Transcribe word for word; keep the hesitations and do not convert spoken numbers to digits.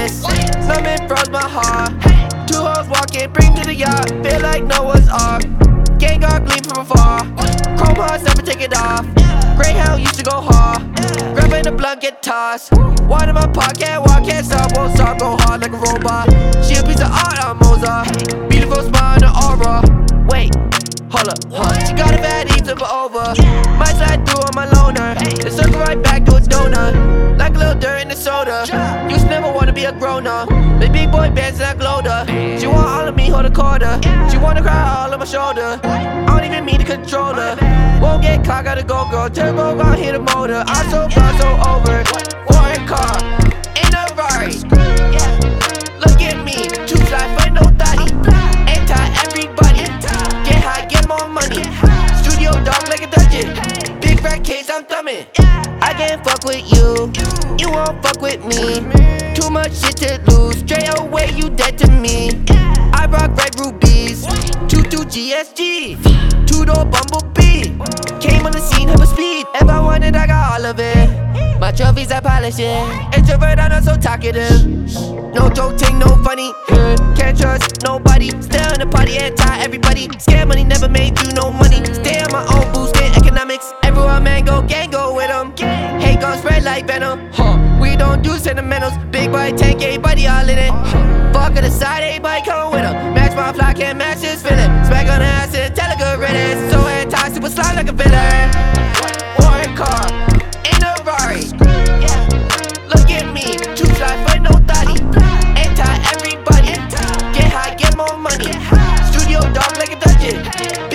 wrist. Numbing froze my heart. Two hoes walking, bring to the yacht. Feel like Noah's Ark. Gang guard gleam from afar. Chrome hearts never take it off. Greyhound used to go hard. Grabbing the blunt, get tossed. One in my pocket, walk, can't stop, won't stop, go hard like a robot. She a piece of art, I'm Mozart. Beautiful smile and an aura. Wait, hold up, huh? She got a bad eat, flip her over. Might slide through on my loner. Then circle right back to a donut. Like a little dirt in the soda. Used to never wanna be a grown up. The big boy bands and I glowed her. She want all of me, hold a quarter. She wanna cry all on my shoulder. I don't even mean to control her. Won't get caught, gotta go, girl. Turbo gon' hit the motor. I'm so proud, so over. Foreign car, in a Rari. Look at me, too fly for no thotty. Anti everybody. Get high, get more money. Studio dog like a dungeon. Big fat case, I'm thumbing. I can't fuck with you. You won't fuck with me. Too much shit to lose. Straight away, you dead to me. I rock red rubies. two two G S G. Two door bumblebee. Came on the scene, have a speed. If I want it, I got all of it. My trophies, I polish it. Introvert, I'm not so talkative. No joking, no funny. Can't trust nobody. Still in the party, anti everybody. Scare money, never made you no money. Stay on my own, boosting economics. Everywhere man go, gang go with them. Hate gon' spread like venom. Huh. We don't do sentimentals. Big boy, ten K, buddy, all in it. Fuck on the side, everybody come with them. Match my fly, can't match this feeling. Smack on the ass and tell a good riddance. So anti, super slide like a villain. Foreign car, in a Rari. Look at me, too fly for no thotty. Anti everybody. Get high, get more money. Studio dog like a dungeon.